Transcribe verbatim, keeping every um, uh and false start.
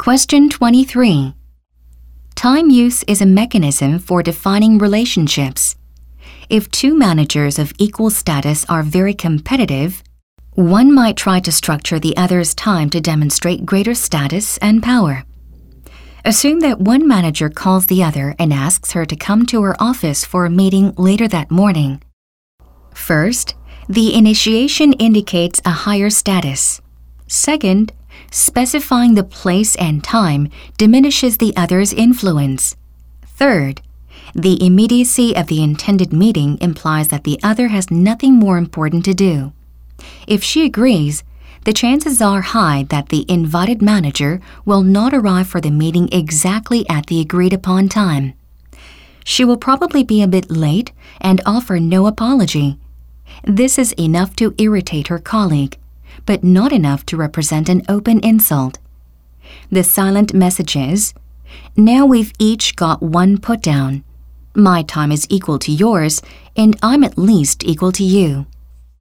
Question twenty-three. Time use is a mechanism for defining relationships. If two managers of equal status are very competitive, one might try to structure the other's time to demonstrate greater status and power. Assume that one manager calls the other and asks her to come to her office for a meeting later that morning. First, the initiation indicates a higher status. Second, specifying the place and time diminishes the other's influence. Third, the immediacy of the intended meeting implies that the other has nothing more important to do. If she agrees, the chances are high that the invited manager will not arrive for the meeting exactly at the agreed-upon time. She will probably be a bit late and offer no apology. This is enough to irritate her colleague, but not enough to represent an open insult. The silent message is, "Now we've each got one put down. My time is equal to yours, and I'm at least equal to you."